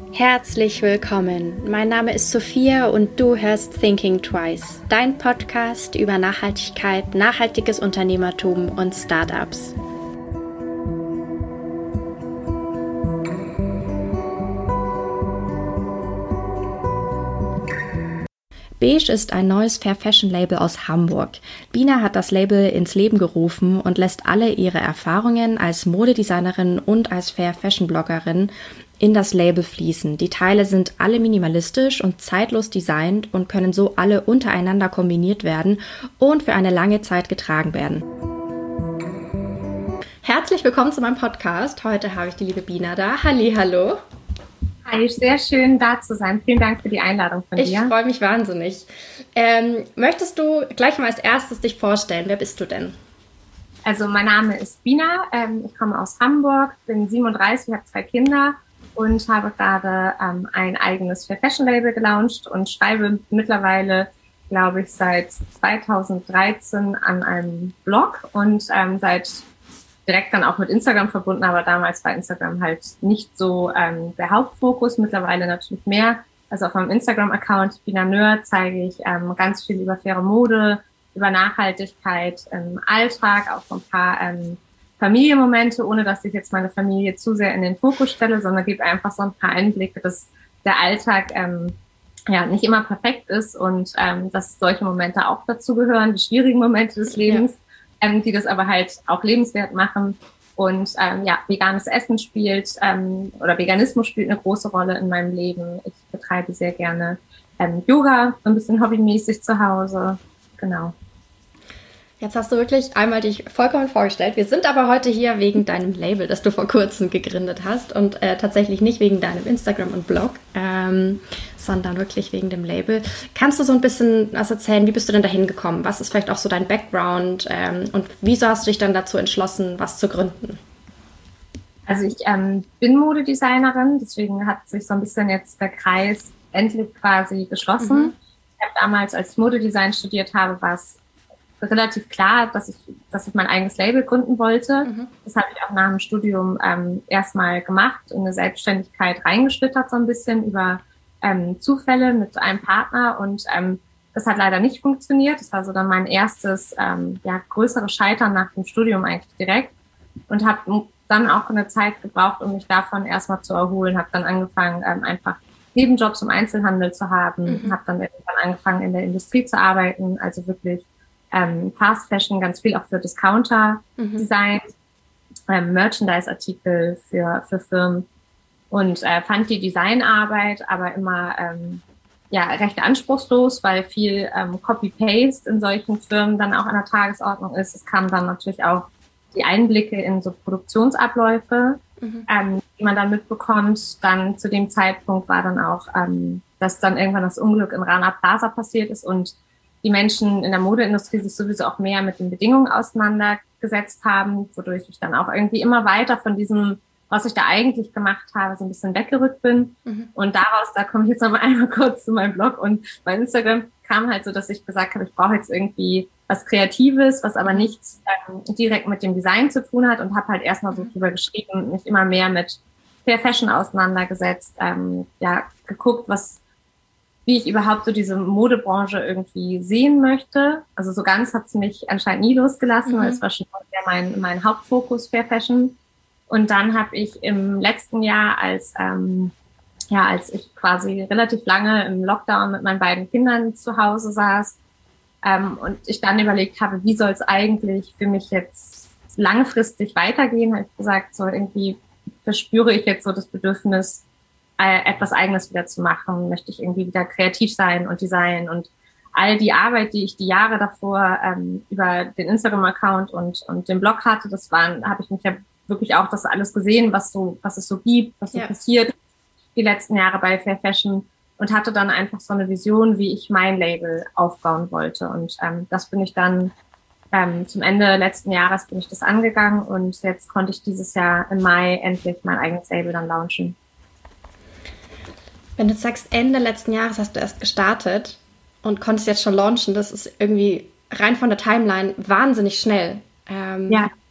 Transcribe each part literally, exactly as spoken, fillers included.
Herzlich willkommen. Mein Name ist Sophia und du hörst Thinking Twice, dein Podcast über Nachhaltigkeit, nachhaltiges Unternehmertum und Startups. Beige ist ein neues Fair Fashion Label aus Hamburg. Bina hat das Label ins Leben gerufen und lässt alle ihre Erfahrungen als Modedesignerin und als Fair Fashion Bloggerin in das Label fließen. Die Teile sind alle minimalistisch und zeitlos designt und können so alle untereinander kombiniert werden und für eine lange Zeit getragen werden. Herzlich willkommen zu meinem Podcast. Heute habe ich die liebe Bina da. Hallihallo. Hi, sehr schön da zu sein. Vielen Dank für die Einladung von dir. Ich freue mich wahnsinnig. Ähm, möchtest du gleich mal als erstes dich vorstellen? Wer bist du denn? Also mein Name ist Bina, ähm, ich komme aus Hamburg, bin siebenunddreißig, habe zwei Kinder und habe gerade ähm, ein eigenes Fair Fashion Label gelauncht und schreibe mittlerweile, glaube ich, seit zweitausenddreizehn an einem Blog und ähm, seit direkt dann auch mit Instagram verbunden, aber damals war Instagram halt nicht so ähm, der Hauptfokus, mittlerweile natürlich mehr. Also auf meinem Instagram-Account Bina Nör zeige ich ähm, ganz viel über faire Mode, über Nachhaltigkeit im Alltag, auch so ein paar ähm, Familienmomente, ohne dass ich jetzt meine Familie zu sehr in den Fokus stelle, sondern gebe einfach so ein paar Einblicke, dass der Alltag ähm, ja nicht immer perfekt ist und ähm, dass solche Momente auch dazu gehören, die schwierigen Momente des Lebens. Ja. Ähm, die das aber halt auch lebenswert machen. Und ähm, ja, veganes Essen spielt ähm, oder Veganismus spielt eine große Rolle in meinem Leben. Ich betreibe sehr gerne ähm, Yoga, so ein bisschen hobbymäßig zu Hause. Genau. Jetzt hast du wirklich einmal dich vollkommen vorgestellt. Wir sind aber heute hier wegen deinem Label, das du vor kurzem gegründet hast und äh, tatsächlich nicht wegen deinem Instagram und Blog, ähm, sondern wirklich wegen dem Label. Kannst du so ein bisschen was erzählen? Wie bist du denn dahin gekommen? Was ist vielleicht auch so dein Background ähm, und wieso hast du dich dann dazu entschlossen, was zu gründen? Also ich ähm, bin Modedesignerin, deswegen hat sich so ein bisschen jetzt der Kreis endlich quasi geschlossen. Mhm. Ich habe damals, als ich Modedesign studiert habe, war es relativ klar, dass ich, dass ich mein eigenes Label gründen wollte. Mhm. Das habe ich auch nach dem Studium ähm, erstmal gemacht, in eine Selbstständigkeit reingeschlittert so ein bisschen über ähm, Zufälle mit einem Partner und ähm, das hat leider nicht funktioniert. Das war so dann mein erstes ähm, ja, größeres Scheitern nach dem Studium eigentlich direkt und habe dann auch eine Zeit gebraucht, um mich davon erstmal zu erholen. Habe dann angefangen, ähm, einfach Nebenjobs im Einzelhandel zu haben, mhm. habe dann irgendwann angefangen, in der Industrie zu arbeiten, also wirklich Ähm, Fast Fashion, ganz viel auch für Discounter mhm. designt, ähm, Merchandise-Artikel für, für Firmen und äh, fand die Designarbeit aber immer ähm, ja recht anspruchslos, weil viel ähm, Copy-Paste in solchen Firmen dann auch an der Tagesordnung ist. Es kamen dann natürlich auch die Einblicke in so Produktionsabläufe, mhm. ähm, die man dann mitbekommt. Dann zu dem Zeitpunkt war dann auch, ähm, dass dann irgendwann das Unglück in Rana Plaza passiert ist und die Menschen in der Modeindustrie sich sowieso auch mehr mit den Bedingungen auseinandergesetzt haben, wodurch ich dann auch irgendwie immer weiter von diesem, was ich da eigentlich gemacht habe, so ein bisschen weggerückt bin. Mhm. Und daraus, da komme ich jetzt noch einmal kurz zu meinem Blog und mein Instagram, kam halt so, dass ich gesagt habe, ich brauche jetzt irgendwie was Kreatives, was aber nichts ähm, direkt mit dem Design zu tun hat und habe halt erstmal so drüber geschrieben, mich immer mehr mit Fair Fashion auseinandergesetzt, ähm, ja, geguckt, was wie ich überhaupt so diese Modebranche irgendwie sehen möchte. Also so ganz hat es mich anscheinend nie losgelassen, mhm. weil es war schon mein, mein Hauptfokus Fair Fashion. Und dann habe ich im letzten Jahr, als ähm, ja, als ich quasi relativ lange im Lockdown mit meinen beiden Kindern zu Hause saß ähm, und ich dann überlegt habe, wie soll es eigentlich für mich jetzt langfristig weitergehen, habe ich gesagt, so irgendwie verspüre ich jetzt so das Bedürfnis, etwas Eigenes wieder zu machen, möchte ich irgendwie wieder kreativ sein und designen und all die Arbeit, die ich die Jahre davor ähm, über den Instagram-Account und und den Blog hatte, das waren, habe ich mich ja wirklich auch das alles gesehen, was so was es so gibt, was so ja. passiert die letzten Jahre bei Fair Fashion und hatte dann einfach so eine Vision, wie ich mein Label aufbauen wollte und ähm, das bin ich dann ähm, zum Ende letzten Jahres bin ich das angegangen und jetzt konnte ich dieses Jahr im Mai endlich mein eigenes Label dann launchen. Wenn du sagst, Ende letzten Jahres hast du erst gestartet und konntest jetzt schon launchen, das ist irgendwie rein von der Timeline wahnsinnig schnell. Ähm, ja.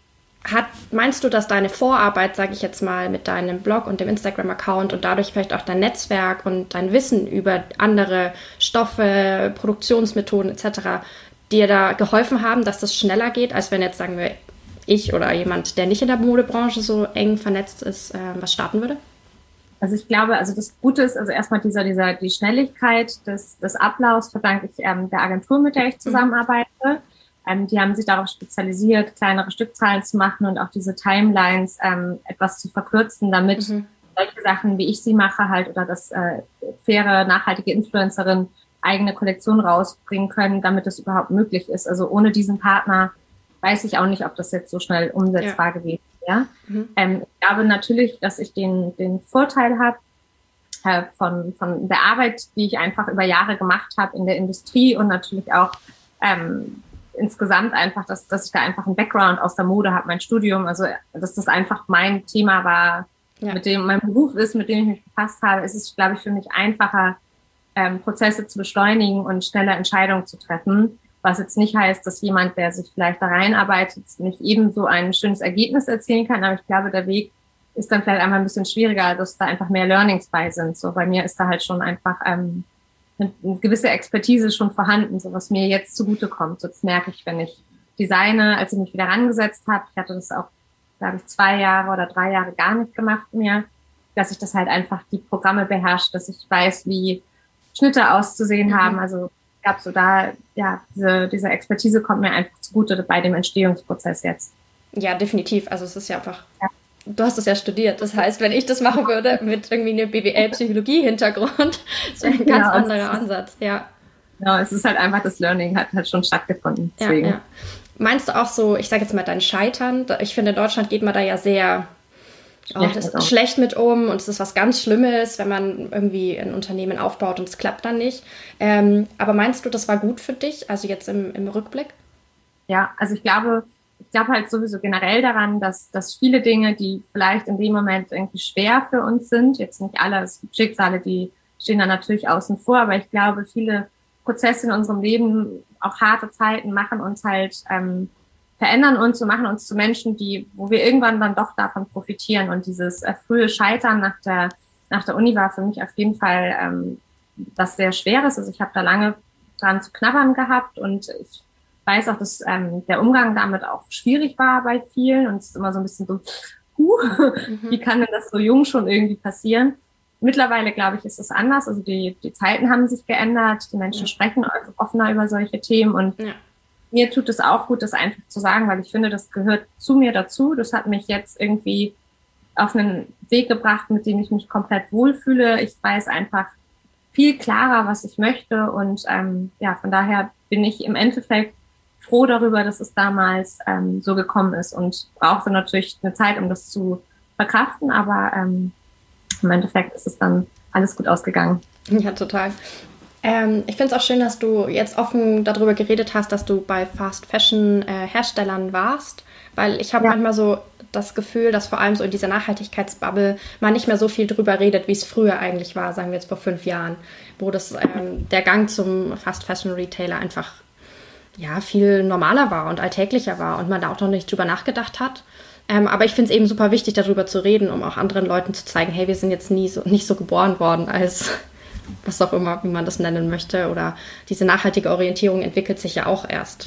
Hat, meinst du, dass deine Vorarbeit, sage ich jetzt mal, mit deinem Blog und dem Instagram-Account und dadurch vielleicht auch dein Netzwerk und dein Wissen über andere Stoffe, Produktionsmethoden et cetera dir da geholfen haben, dass das schneller geht, als wenn jetzt, sagen wir, ich oder jemand, der nicht in der Modebranche so eng vernetzt ist, äh, was starten würde? Also ich glaube, also das Gute ist, also erstmal dieser, dieser, die Schnelligkeit des, des Ablaufs verdanke ich ähm, der Agentur, mit der ich zusammenarbeite. Mhm. Ähm, die haben sich darauf spezialisiert, kleinere Stückzahlen zu machen und auch diese Timelines ähm, etwas zu verkürzen, damit mhm. solche Sachen, wie ich sie mache, halt oder das äh, faire, nachhaltige Influencerin eigene Kollektion rausbringen können, damit es überhaupt möglich ist. Also ohne diesen Partner weiß ich auch nicht, ob das jetzt so schnell umsetzbar ja. gewesen wäre. Mhm. Ähm, ich glaube natürlich, dass ich den, den Vorteil habe äh, von, von der Arbeit, die ich einfach über Jahre gemacht habe in der Industrie und natürlich auch ähm, insgesamt einfach, dass, dass ich da einfach einen Background aus der Mode habe, mein Studium, also dass das einfach mein Thema war, ja. mit dem mein Beruf ist, mit dem ich mich befasst habe, ist es, glaube ich, für mich einfacher, ähm, Prozesse zu beschleunigen und schnelle Entscheidungen zu treffen, was jetzt nicht heißt, dass jemand, der sich vielleicht da reinarbeitet, nicht ebenso ein schönes Ergebnis erzielen kann, aber ich glaube, der Weg ist dann vielleicht einmal ein bisschen schwieriger, dass da einfach mehr Learnings bei sind. So bei mir ist da halt schon einfach ähm, eine gewisse Expertise schon vorhanden, so was mir jetzt zugutekommt. So, das merke ich, wenn ich designe, als ich mich wieder rangesetzt habe. Ich hatte das auch, glaube ich, zwei Jahre oder drei Jahre gar nicht gemacht mehr, dass ich das halt einfach die Programme beherrsche, dass ich weiß, wie Schnitte auszusehen mhm. haben. Also ich glaube, so da, ja, diese, diese Expertise kommt mir einfach zugute bei dem Entstehungsprozess jetzt. Ja, definitiv. Also es ist ja einfach... Ja. Du hast es ja studiert. Das heißt, wenn ich das machen würde mit irgendwie einem B W L-Psychologie-Hintergrund, das wäre ein ganz ja, anderer Ansatz. Ja. Genau, es ist halt einfach, das Learning hat halt schon stattgefunden. Ja, ja. Meinst du auch so, ich sage jetzt mal dein Scheitern? Ich finde, in Deutschland geht man da ja sehr oh, das ist schlecht mit um und es ist was ganz Schlimmes, wenn man irgendwie ein Unternehmen aufbaut und es klappt dann nicht. Ähm, aber meinst du, das war gut für dich, also jetzt im, im Rückblick? Ja, also ich glaube... Ich glaube halt sowieso generell daran, dass, dass viele Dinge, die vielleicht in dem Moment irgendwie schwer für uns sind, jetzt nicht alle, es gibt Schicksale, die stehen da natürlich außen vor, aber ich glaube, viele Prozesse in unserem Leben, auch harte Zeiten, machen uns halt, ähm, verändern uns und machen uns zu Menschen, die, wo wir irgendwann dann doch davon profitieren. Und dieses äh, frühe Scheitern nach der, nach der Uni war für mich auf jeden Fall ähm, was sehr Schweres. Also ich habe da lange dran zu knabbern gehabt und ich weiß auch, dass ähm, der Umgang damit auch schwierig war bei vielen und es ist immer so ein bisschen so, huh, mhm. wie kann denn das so jung schon irgendwie passieren? Mittlerweile, glaube ich, ist es anders. Also die, die Zeiten haben sich geändert, die Menschen ja. sprechen also offener über solche Themen und ja. mir tut es auch gut, das einfach zu sagen, weil ich finde, das gehört zu mir dazu. Das hat mich jetzt irgendwie auf einen Weg gebracht, mit dem ich mich komplett wohlfühle. Ich weiß einfach viel klarer, was ich möchte und ähm, ja, von daher bin ich im Endeffekt froh darüber, dass es damals ähm, so gekommen ist und brauchte natürlich eine Zeit, um das zu verkraften, aber ähm, im Endeffekt ist es dann alles gut ausgegangen. Ja, total. Ähm, ich finde es auch schön, dass du jetzt offen darüber geredet hast, dass du bei Fast Fashion äh, Herstellern warst, weil ich habe ja. manchmal so das Gefühl, dass vor allem so in dieser Nachhaltigkeitsbubble man nicht mehr so viel drüber redet, wie es früher eigentlich war, sagen wir jetzt vor fünf Jahren, wo das ähm, der Gang zum Fast Fashion Retailer einfach ja, viel normaler war und alltäglicher war und man da auch noch nicht drüber nachgedacht hat. Ähm, aber ich finde es eben super wichtig, darüber zu reden, um auch anderen Leuten zu zeigen, hey, wir sind jetzt nie so, nicht so geboren worden als was auch immer, wie man das nennen möchte. Oder diese nachhaltige Orientierung entwickelt sich ja auch erst.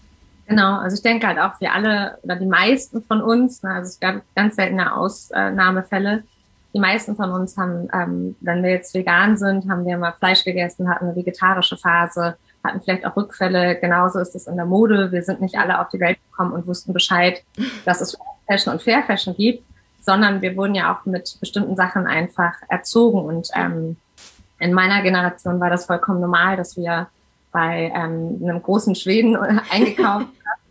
Genau, also ich denke halt auch, wir alle oder die meisten von uns, also es gab ganz seltene Ausnahmefälle, die meisten von uns haben, ähm, wenn wir jetzt vegan sind, haben wir mal Fleisch gegessen, hatten eine vegetarische Phase, hatten vielleicht auch Rückfälle. Genauso ist es in der Mode. Wir sind nicht alle auf die Welt gekommen und wussten Bescheid, dass es Fashion und Fair Fashion gibt, sondern wir wurden ja auch mit bestimmten Sachen einfach erzogen. Und ähm, in meiner Generation war das vollkommen normal, dass wir bei ähm, einem großen Schweden eingekauft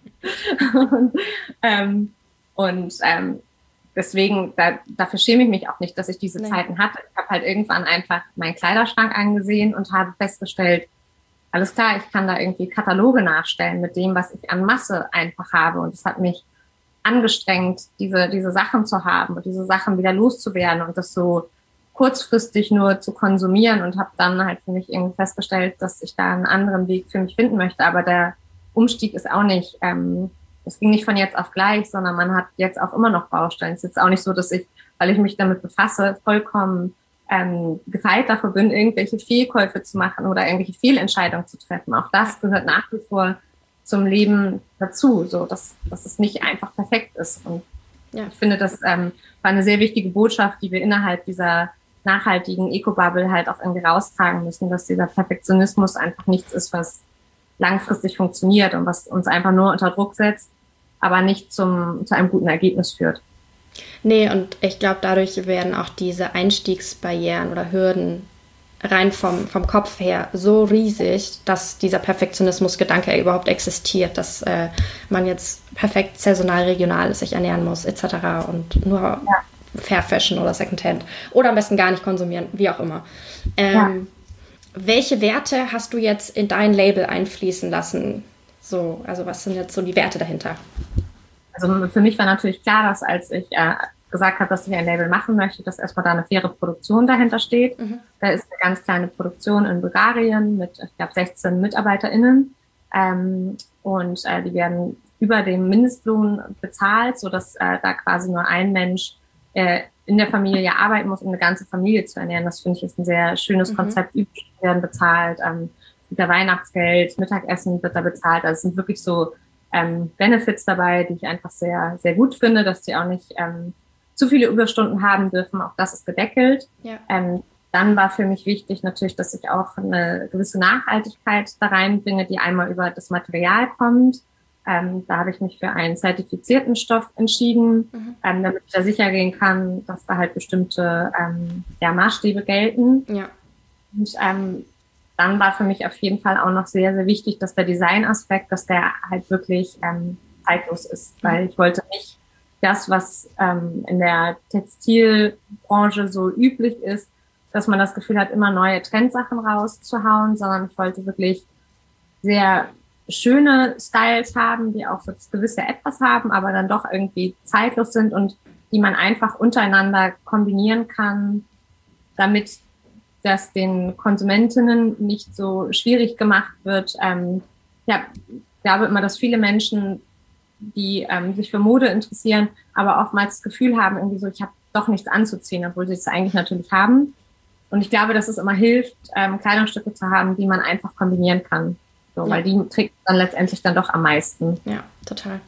haben. und ähm, und ähm, deswegen, da, dafür schäme ich mich auch nicht, dass ich diese nee. Zeiten hatte. Ich habe halt irgendwann einfach meinen Kleiderschrank angesehen und habe festgestellt, alles klar, ich kann da irgendwie Kataloge nachstellen mit dem, was ich an Masse einfach habe. Und es hat mich angestrengt, diese diese Sachen zu haben und diese Sachen wieder loszuwerden und das so kurzfristig nur zu konsumieren und habe dann halt für mich irgendwie festgestellt, dass ich da einen anderen Weg für mich finden möchte. Aber der Umstieg ist auch nicht ähm, das ging nicht von jetzt auf gleich, sondern man hat jetzt auch immer noch Baustellen. Es ist jetzt auch nicht so, dass ich, weil ich mich damit befasse, vollkommen ähm, gefeit davor bin, irgendwelche Fehlkäufe zu machen oder irgendwelche Fehlentscheidungen zu treffen. Auch das gehört nach wie vor zum Leben dazu, so dass, dass es nicht einfach perfekt ist. Und ja. ich finde, das ähm, war eine sehr wichtige Botschaft, die wir innerhalb dieser nachhaltigen Eco-Bubble halt auch irgendwie raustragen müssen, dass dieser Perfektionismus einfach nichts ist, was langfristig funktioniert und was uns einfach nur unter Druck setzt, aber nicht zum, zu einem guten Ergebnis führt. Nee, und ich glaube, dadurch werden auch diese Einstiegsbarrieren oder Hürden rein vom, vom Kopf her so riesig, dass dieser Perfektionismus-Gedanke überhaupt existiert, dass äh, man jetzt perfekt saisonal, regional sich ernähren muss, et cetera und nur ja. Fair Fashion oder Secondhand oder am besten gar nicht konsumieren, wie auch immer. Ähm, ja. Welche Werte hast du jetzt in dein Label einfließen lassen? So, also was sind jetzt so die Werte dahinter? Also für mich war natürlich klar, dass als ich äh, gesagt habe, dass ich ein Label machen möchte, dass erstmal da eine faire Produktion dahinter steht. Mhm. Da ist eine ganz kleine Produktion in Bulgarien mit, ich glaube, sechzehn MitarbeiterInnen. Ähm, und äh, die werden über dem Mindestlohn bezahlt, sodass äh, da quasi nur ein Mensch äh, in der Familie arbeiten muss, um eine ganze Familie zu ernähren. Das finde ich ist ein sehr schönes mhm. Konzept. Übungen werden bezahlt, ähm, der Weihnachtsgeld, Mittagessen wird da bezahlt. Also es sind wirklich so ähm, Benefits dabei, die ich einfach sehr, sehr gut finde, dass die auch nicht ähm, zu viele Überstunden haben dürfen. Auch das ist gedeckelt. Ja. Ähm, dann war für mich wichtig natürlich, dass ich auch eine gewisse Nachhaltigkeit da reinbringe, die einmal über das Material kommt. Ähm, da habe ich mich für einen zertifizierten Stoff entschieden, mhm. ähm, damit ich da sicher gehen kann, dass da halt bestimmte ähm, ja, Maßstäbe gelten. Ja. Und ähm, dann war für mich auf jeden Fall auch noch sehr, sehr wichtig, dass der Designaspekt, dass der halt wirklich ähm, zeitlos ist. Mhm. Weil ich wollte nicht das, was ähm, in der Textilbranche so üblich ist, dass man das Gefühl hat, immer neue Trendsachen rauszuhauen, sondern ich wollte wirklich sehr schöne Styles haben, die auch so das gewisse Etwas haben, aber dann doch irgendwie zeitlos sind und die man einfach untereinander kombinieren kann, damit das den Konsumentinnen nicht so schwierig gemacht wird. Ähm, ja, ich glaube immer, dass viele Menschen, die ähm, sich für Mode interessieren, aber oftmals das Gefühl haben, irgendwie so, ich habe doch nichts anzuziehen, obwohl sie es eigentlich natürlich haben. Und ich glaube, dass es immer hilft, ähm, Kleidungsstücke zu haben, die man einfach kombinieren kann. So, ja. Weil die trägt dann letztendlich dann doch am meisten. Ja, total.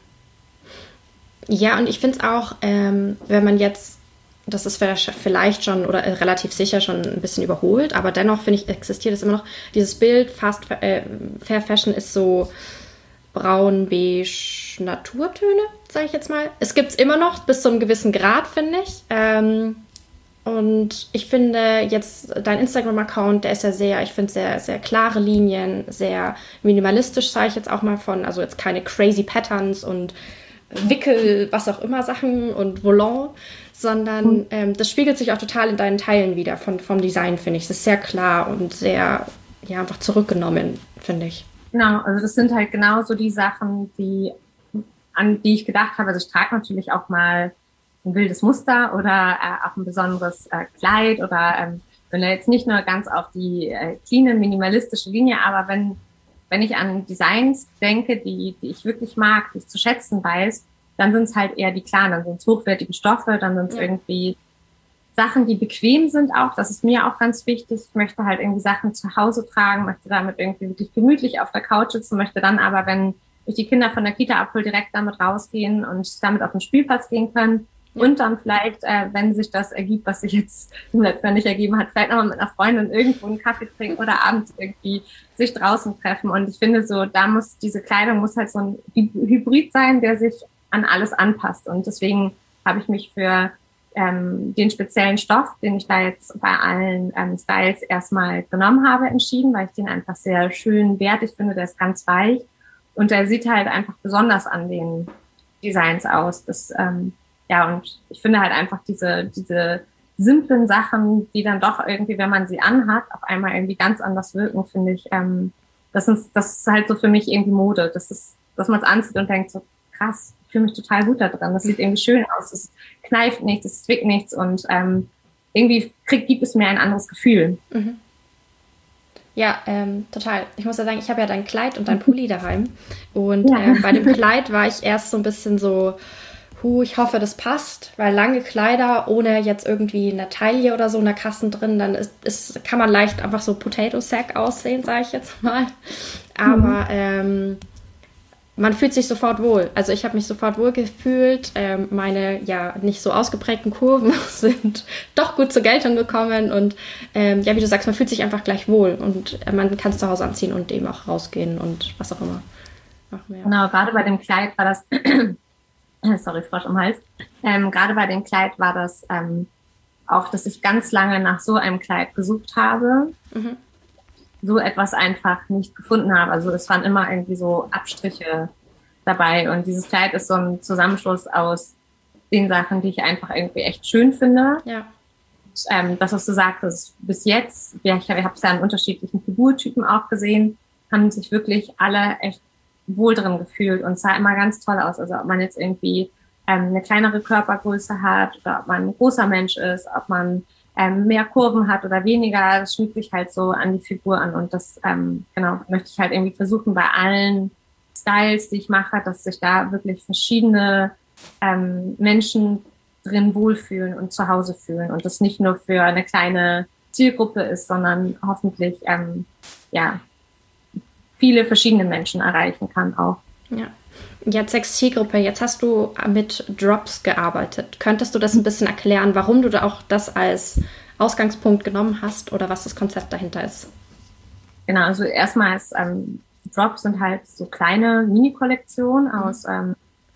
Ja, und ich finde es auch, ähm, wenn man jetzt, das ist vielleicht schon oder relativ sicher schon ein bisschen überholt, aber dennoch finde ich, existiert es immer noch, dieses Bild, Fast äh, Fair Fashion ist so braun, beige, Naturtöne, sage ich jetzt mal. Es gibt es immer noch bis zu einem gewissen Grad, finde ich. Ähm, Und ich finde jetzt, dein Instagram-Account, der ist ja sehr, ich finde sehr, sehr klare Linien, sehr minimalistisch, sage ich jetzt auch mal von, also jetzt keine crazy Patterns und Wickel, was auch immer Sachen und Volant, sondern ähm, das spiegelt sich auch total in deinen Teilen wieder von, vom Design, finde ich. Es ist sehr klar und sehr, ja, einfach zurückgenommen, finde ich. Genau, also das sind halt genauso die Sachen, die, an die ich gedacht habe. Also ich trage natürlich auch mal ein wildes Muster oder äh, auch ein besonderes äh, Kleid oder ähm, bin da jetzt nicht nur ganz auf die äh, clean, minimalistische Linie, aber wenn wenn ich an Designs denke, die die ich wirklich mag, die ich zu schätzen weiß, dann sind es halt eher die klaren, dann sind es hochwertige Stoffe, dann sind es ja. irgendwie Sachen, die bequem sind auch, das ist mir auch ganz wichtig. Ich möchte halt irgendwie Sachen zu Hause tragen, möchte damit irgendwie wirklich gemütlich auf der Couch sitzen, möchte dann aber, wenn ich die Kinder von der Kita abhole, direkt damit rausgehen und damit auf den Spielplatz gehen können. Ja. Und dann vielleicht, äh, wenn sich das ergibt, was sich jetzt im letzten Jahr nicht ergeben hat, vielleicht nochmal mit einer Freundin irgendwo einen Kaffee trinken oder abends irgendwie sich draußen treffen. Und ich finde so, da muss diese Kleidung muss halt so ein Hybrid sein, der sich an alles anpasst. Und deswegen habe ich mich für ähm, den speziellen Stoff, den ich da jetzt bei allen ähm, Styles erstmal genommen habe, entschieden, weil ich den einfach sehr schön wertig finde. Der ist ganz weich und der sieht halt einfach besonders an den Designs aus. Das ähm, Ja, und ich finde halt einfach diese diese simplen Sachen, die dann doch irgendwie, wenn man sie anhat, auf einmal irgendwie ganz anders wirken, finde ich, ähm, das ist, das ist halt so für mich irgendwie Mode. Das ist, dass man es anzieht und denkt so, krass, ich fühle mich total gut da dran. Das sieht irgendwie schön aus, es kneift nichts, es zwickt nichts und ähm, irgendwie kriegt, gibt es mir ein anderes Gefühl. Mhm. Ja, ähm, total. Ich muss ja sagen, ich habe ja dein Kleid und dein Pulli daheim. Und ja. ähm, bei dem Kleid war ich erst so ein bisschen so, hu, ich hoffe, das passt, weil lange Kleider ohne jetzt irgendwie eine Taille oder so in der Kassen drin, dann ist, ist, kann man leicht einfach so Potato Sack aussehen, sage ich jetzt mal. Aber mhm. ähm, man fühlt sich sofort wohl. Also ich habe mich sofort wohl gefühlt. Ähm, meine ja nicht so ausgeprägten Kurven sind doch gut zur Geltung gekommen. Und ähm, ja, wie du sagst, man fühlt sich einfach gleich wohl. Und äh, man kann es zu Hause anziehen und eben auch rausgehen und was auch immer. Genau, gerade bei dem Kleid war das... Sorry, Frosch im Hals. Ähm, gerade bei dem Kleid war das ähm, auch, dass ich ganz lange nach so einem Kleid gesucht habe. Mhm. So etwas einfach nicht gefunden habe. Also es waren immer irgendwie so Abstriche dabei. Und dieses Kleid ist so ein Zusammenschluss aus den Sachen, die ich einfach irgendwie echt schön finde. Ja. Und, ähm, das, was du sagtest, bis jetzt, ja, ich habe es ja an unterschiedlichen Figurtypen auch gesehen, haben sich wirklich alle echt wohl drin gefühlt und sah immer ganz toll aus. Also ob man jetzt irgendwie ähm, eine kleinere Körpergröße hat oder ob man ein großer Mensch ist, ob man ähm, mehr Kurven hat oder weniger, das schmiegt sich halt so an die Figur an. Und das ähm, genau möchte ich halt irgendwie versuchen bei allen Styles, die ich mache, dass sich da wirklich verschiedene ähm, Menschen drin wohlfühlen und zu Hause fühlen und das nicht nur für eine kleine Zielgruppe ist, sondern hoffentlich ähm, ja viele verschiedene Menschen erreichen kann auch. Ja. Jetzt sechs Zielgruppe, jetzt hast du mit Drops gearbeitet. Könntest du das ein bisschen erklären, warum du da auch das als Ausgangspunkt genommen hast oder was das Konzept dahinter ist? Genau, also erstmal ist ähm, Drops sind halt so kleine Mini-Kollektionen aus ähm,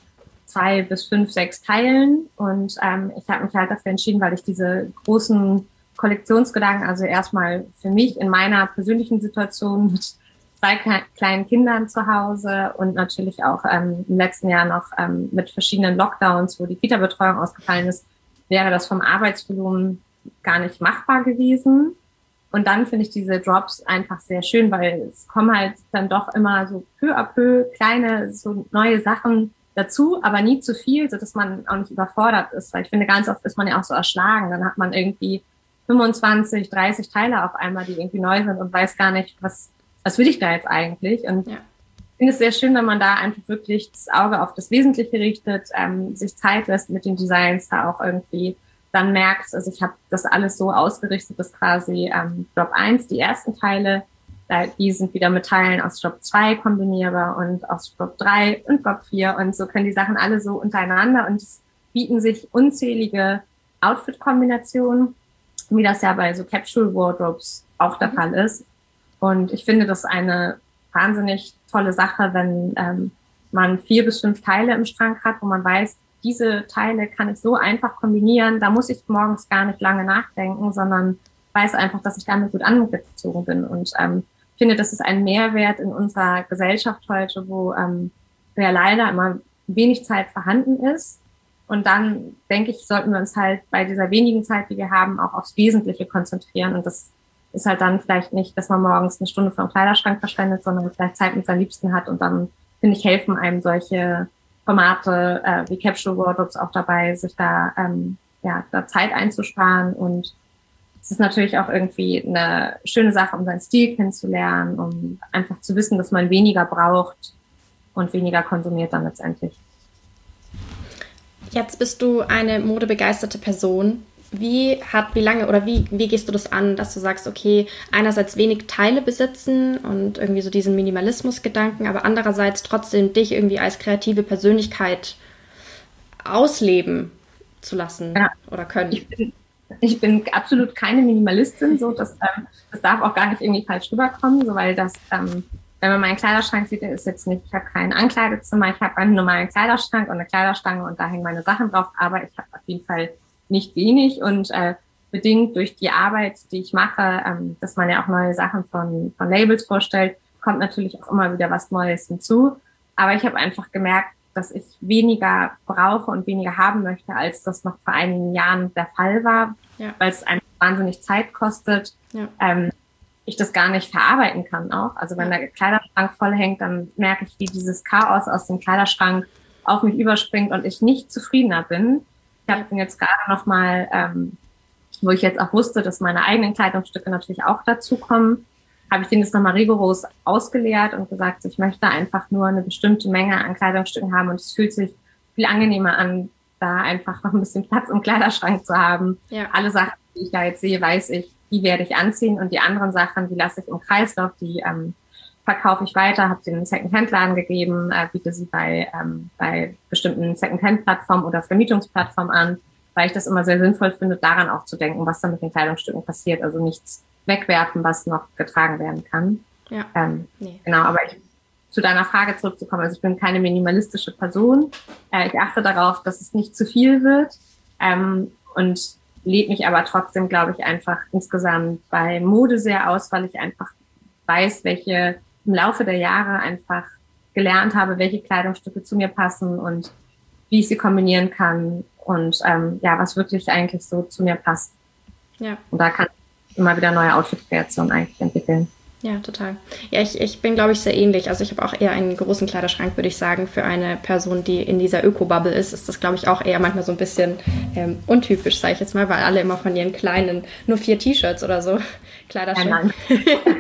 zwei bis fünf, sechs Teilen und ähm, ich habe mich halt dafür entschieden, weil ich diese großen Kollektionsgedanken, also erstmal für mich in meiner persönlichen Situation mit zwei kleinen Kindern zu Hause und natürlich auch ähm, im letzten Jahr noch ähm, mit verschiedenen Lockdowns, wo die Kita-Betreuung ausgefallen ist, wäre das vom Arbeitsvolumen gar nicht machbar gewesen. Und dann finde ich diese Drops einfach sehr schön, weil es kommen halt dann doch immer so peu à peu kleine, so neue Sachen dazu, aber nie zu viel, so dass man auch nicht überfordert ist. Weil ich finde, ganz oft ist man ja auch so erschlagen. Dann hat man irgendwie fünfundzwanzig, dreißig Teile auf einmal, die irgendwie neu sind und weiß gar nicht, was was will ich da jetzt eigentlich? Und ja. Ich finde es sehr schön, wenn man da einfach wirklich das Auge auf das Wesentliche richtet, ähm, sich Zeit lässt mit den Designs, da auch irgendwie dann merkt, also ich habe das alles so ausgerichtet, dass quasi ähm, Drop eins, die ersten Teile, da, die sind wieder mit Teilen aus Drop zwei kombinierbar und aus Drop drei und Drop vier und so können die Sachen alle so untereinander und es bieten sich unzählige Outfit-Kombinationen, wie das ja bei so Capsule Wardrobes auch der mhm. Fall ist. Und ich finde das eine wahnsinnig tolle Sache, wenn ähm, man vier bis fünf Teile im Schrank hat, wo man weiß, diese Teile kann ich so einfach kombinieren, da muss ich morgens gar nicht lange nachdenken, sondern weiß einfach, dass ich damit gut angezogen bin. Und ähm, ich finde, das ist ein Mehrwert in unserer Gesellschaft heute, wo ähm, ja leider immer wenig Zeit vorhanden ist. Und dann, denke ich, sollten wir uns halt bei dieser wenigen Zeit, die wir haben, auch aufs Wesentliche konzentrieren. Und das ist halt dann vielleicht nicht, dass man morgens eine Stunde vor dem Kleiderschrank verschwendet, sondern vielleicht Zeit mit seinen Liebsten hat und dann, finde ich, helfen einem solche Formate äh, wie Capsule Wardrobes auch dabei, sich da, ähm, ja, da Zeit einzusparen und es ist natürlich auch irgendwie eine schöne Sache, um seinen Stil kennenzulernen, um einfach zu wissen, dass man weniger braucht und weniger konsumiert dann letztendlich. Jetzt bist du eine modebegeisterte Person. Wie hat, wie lange oder wie, wie gehst du das an, dass du sagst, okay, einerseits wenig Teile besitzen und irgendwie so diesen Minimalismus-Gedanken, aber andererseits trotzdem dich irgendwie als kreative Persönlichkeit ausleben zu lassen ja. oder können? Ich bin, ich bin absolut keine Minimalistin, so das, ähm, das darf auch gar nicht irgendwie falsch rüberkommen, so weil das, ähm, wenn man meinen Kleiderschrank sieht, ist jetzt nicht, ich habe kein Ankleidezimmer, ich habe einen normalen Kleiderschrank und eine Kleiderstange und da hängen meine Sachen drauf, aber ich habe auf jeden Fall nicht wenig und äh, bedingt durch die Arbeit, die ich mache, ähm, dass man ja auch neue Sachen von, von Labels vorstellt, kommt natürlich auch immer wieder was Neues hinzu. Aber ich habe einfach gemerkt, dass ich weniger brauche und weniger haben möchte, als das noch vor einigen Jahren der Fall war, ja. weil es einfach wahnsinnig Zeit kostet. Ja. Ähm, ich das gar nicht verarbeiten kann auch. Also wenn ja. der Kleiderschrank voll hängt, dann merke ich, wie dieses Chaos aus dem Kleiderschrank auf mich überspringt und ich nicht zufriedener bin. Ich habe jetzt gerade noch mal, ähm, wo ich jetzt auch wusste, dass meine eigenen Kleidungsstücke natürlich auch dazukommen, habe ich denen das nochmal rigoros ausgeleert und gesagt, ich möchte einfach nur eine bestimmte Menge an Kleidungsstücken haben und es fühlt sich viel angenehmer an, da einfach noch ein bisschen Platz im Kleiderschrank zu haben. Ja. Alle Sachen, die ich da jetzt sehe, weiß ich, die werde ich anziehen und die anderen Sachen, die lasse ich im Kreislauf, die ähm, verkaufe ich weiter, habe sie in einen Second-Hand-Laden gegeben, äh, biete sie bei ähm, bei bestimmten Second-Hand-Plattformen oder Vermietungsplattformen an, weil ich das immer sehr sinnvoll finde, daran auch zu denken, was da mit den Kleidungsstücken passiert. Also nichts wegwerfen, was noch getragen werden kann. Ja. Ähm, nee. Genau, aber ich, zu deiner Frage zurückzukommen, also ich bin keine minimalistische Person. Äh, ich achte darauf, dass es nicht zu viel wird ähm, und lebe mich aber trotzdem, glaube ich, einfach insgesamt bei Mode sehr aus, weil ich einfach weiß, welche im Laufe der Jahre einfach gelernt habe, welche Kleidungsstücke zu mir passen und wie ich sie kombinieren kann und ähm, ja, was wirklich eigentlich so zu mir passt. Ja. Und da kann ich immer wieder neue Outfit-Kreationen eigentlich entwickeln. Ja, total. Ja, ich, ich bin, glaube ich, sehr ähnlich. Also ich habe auch eher einen großen Kleiderschrank, würde ich sagen. Für eine Person, die in dieser Öko-Bubble ist, ist das, glaube ich, auch eher manchmal so ein bisschen ähm, untypisch, sage ich jetzt mal, weil alle immer von ihren kleinen, nur vier T-Shirts oder so Kleiderschrank. Ja,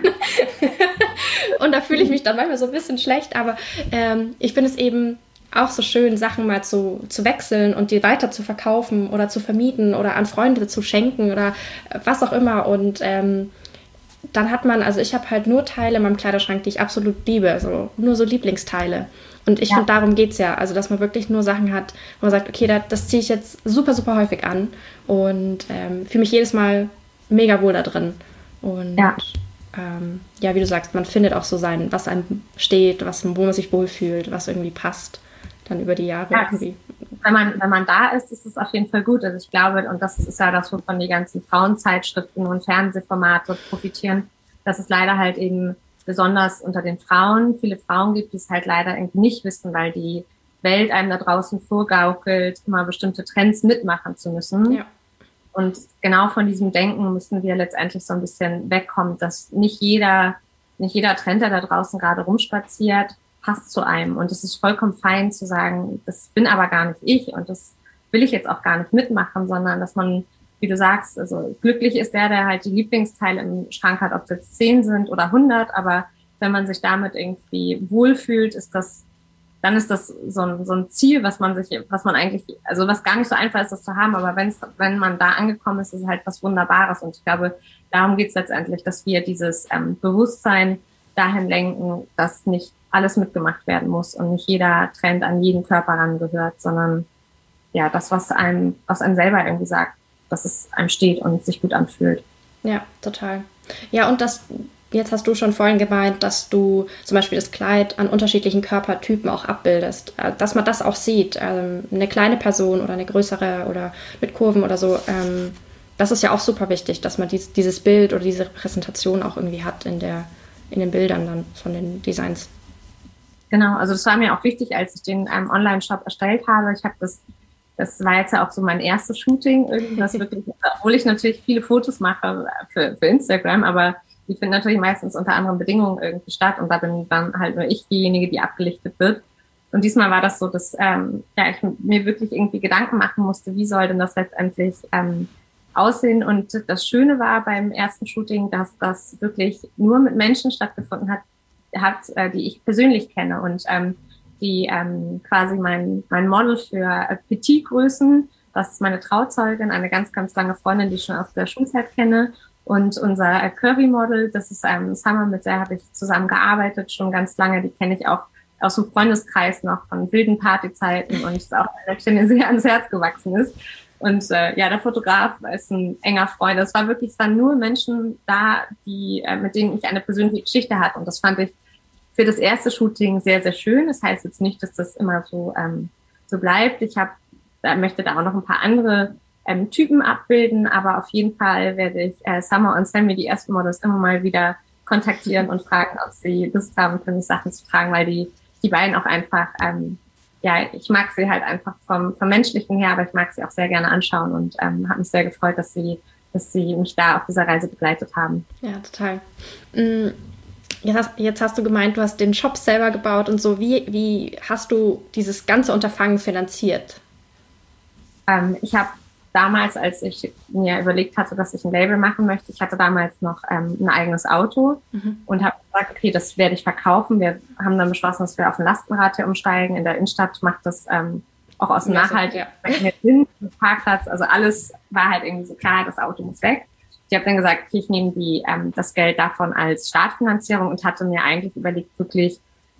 und da fühle ich mich dann manchmal so ein bisschen schlecht, aber ähm, ich finde es eben auch so schön, Sachen mal zu, zu wechseln und die weiter zu verkaufen oder zu vermieten oder an Freunde zu schenken oder was auch immer. Und ähm, dann hat man, also ich habe halt nur Teile in meinem Kleiderschrank, die ich absolut liebe, so nur so Lieblingsteile. Und ich ja. finde, darum geht's ja, also dass man wirklich nur Sachen hat, wo man sagt, okay, das, das ziehe ich jetzt super, super häufig an und ähm, fühle mich jedes Mal mega wohl da drin. Und ja. Ähm, ja, wie du sagst, man findet auch so sein, was einem steht, was, wo man sich wohlfühlt, was irgendwie passt, dann über die Jahre ja, irgendwie. Wenn man, wenn man da ist, ist es auf jeden Fall gut. Also ich glaube, und das ist ja das, wovon die ganzen Frauenzeitschriften und Fernsehformate profitieren, dass es leider halt eben besonders unter den Frauen viele Frauen gibt, die es halt leider irgendwie nicht wissen, weil die Welt einem da draußen vorgaukelt, immer bestimmte Trends mitmachen zu müssen. Ja. Und genau von diesem Denken müssen wir letztendlich so ein bisschen wegkommen, dass nicht jeder, nicht jeder Trend, der da draußen gerade rumspaziert, passt zu einem. Und es ist vollkommen fein zu sagen, das bin aber gar nicht ich und das will ich jetzt auch gar nicht mitmachen, sondern dass man, wie du sagst, also glücklich ist der, der halt die Lieblingsteile im Schrank hat, ob es jetzt zehn sind oder hundert, aber wenn man sich damit irgendwie wohlfühlt, ist das dann ist das so ein, so ein Ziel, was man sich, was man eigentlich, also was gar nicht so einfach ist, das zu haben, aber wenn's, wenn man da angekommen ist, ist es halt was Wunderbares. Und ich glaube, darum geht's letztendlich, dass wir dieses ähm, Bewusstsein dahin lenken, dass nicht alles mitgemacht werden muss und nicht jeder Trend an jeden Körper rangehört, sondern ja, das, was einem, was einem selber irgendwie sagt, dass es einem steht und sich gut anfühlt. Ja, total. Ja, und das Jetzt hast du schon vorhin gemeint, dass du zum Beispiel das Kleid an unterschiedlichen Körpertypen auch abbildest, dass man das auch sieht, eine kleine Person oder eine größere oder mit Kurven oder so. Das ist ja auch super wichtig, dass man dieses Bild oder diese Repräsentation auch irgendwie hat in der, in den Bildern dann von den Designs. Genau, also das war mir auch wichtig, als ich den ähm, Online-Shop erstellt habe. Ich habe das, das war jetzt ja auch so mein erstes Shooting, irgendwie, was wirklich, obwohl ich natürlich viele Fotos mache für, für Instagram, aber die finden natürlich meistens unter anderen Bedingungen irgendwie statt und da bin dann halt nur ich diejenige, die abgelichtet wird. Und diesmal war das so, dass ähm, ja ich mir wirklich irgendwie Gedanken machen musste, wie soll denn das letztendlich ähm, aussehen. Und das Schöne war beim ersten Shooting, dass das wirklich nur mit Menschen stattgefunden hat, hat äh, die ich persönlich kenne und ähm, die ähm, quasi mein mein Model für äh, Petitgrößen, das ist meine Trauzeugin, eine ganz, ganz lange Freundin, die ich schon aus der Schulzeit kenne. Und unser Curvy-Model, das ist ähm, Summer, mit der habe ich zusammen gearbeitet, schon ganz lange. Die kenne ich auch aus dem Freundeskreis noch von wilden Partyzeiten und ist auch eine, die mir sehr ans Herz gewachsen ist. Und äh, ja, der Fotograf ist ein enger Freund. Es war wirklich, es waren nur Menschen da, die äh, mit denen ich eine persönliche Geschichte hatte. Und das fand ich für das erste Shooting sehr, sehr schön. Das heißt jetzt nicht, dass das immer so ähm, so bleibt. Ich habe, da möchte da auch noch ein paar andere Ähm, Typen abbilden, aber auf jeden Fall werde ich äh, Summer und Sammy, die ersten Models, immer mal wieder kontaktieren und fragen, ob sie Lust haben, für mich Sachen zu tragen, weil die die beiden auch einfach, ähm, ja, ich mag sie halt einfach vom, vom Menschlichen her, aber ich mag sie auch sehr gerne anschauen und ähm, habe mich sehr gefreut, dass sie, dass sie mich da auf dieser Reise begleitet haben. Ja, total. Jetzt hast, jetzt hast du gemeint, du hast den Shop selber gebaut und so. Wie, wie hast du dieses ganze Unterfangen finanziert? Ähm, ich habe damals, als ich mir überlegt hatte, dass ich ein Label machen möchte, ich hatte damals noch ähm, ein eigenes Auto mhm. und habe gesagt, okay, das werde ich verkaufen. Wir haben dann beschlossen, dass wir auf ein Lastenrad hier umsteigen. In der Innenstadt macht das ähm, auch aus dem Nachhalt Sinn, Parkplatz, also alles war halt irgendwie so klar, das Auto muss weg. Ich habe dann gesagt, okay, ich nehme die, ähm, das Geld davon als Startfinanzierung und hatte mir eigentlich überlegt, wirklich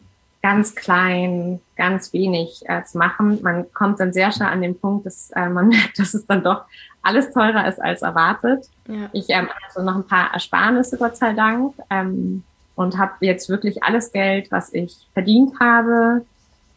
ganz klein, ganz wenig äh, zu machen. Man kommt dann sehr schnell an den Punkt, dass äh, man merkt, dass es dann doch alles teurer ist als erwartet. Ja. Ich ähm, hatte noch ein paar Ersparnisse, Gott sei Dank, ähm, und habe jetzt wirklich alles Geld, was ich verdient habe